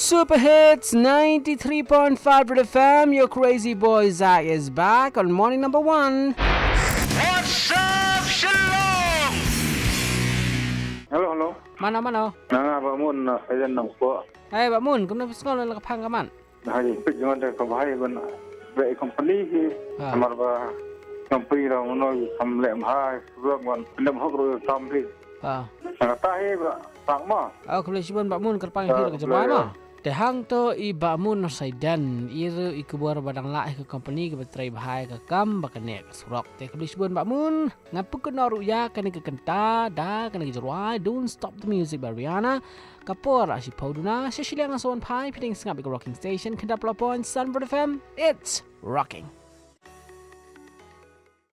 Super Hits 93.5 Red FM. Your crazy boy Zach is back on morning number 1. What's up, Shalom? Hello. Mana? Pak Mun ayan nang po. Hey, Pak Mun, kung napiskol na kapang kaman. Hai, pigyon ta kabhay ban be company hi. Amar ba company ra uno samle mhai, ruang wan pendam hok ru samri. Ta hi ba pakma. Kalau sibuan Pak Mun kapang hir ke jemaah mah. Tehang to i Pak Mun saidan iru ikubuar badang lah ke company ke betrai bahai ke kam bakane ke surok. Teh kalau sibuan Pak Mun ngapu ke noru ya kena ke kenta da kena ke jeruai. Don't stop the music by Rihanna. Kapor si Pauduna, si Shiliang Aswan Pai, pitting Snap Rocking Station, Kenda Plapon, Sunbird FM. It's rocking.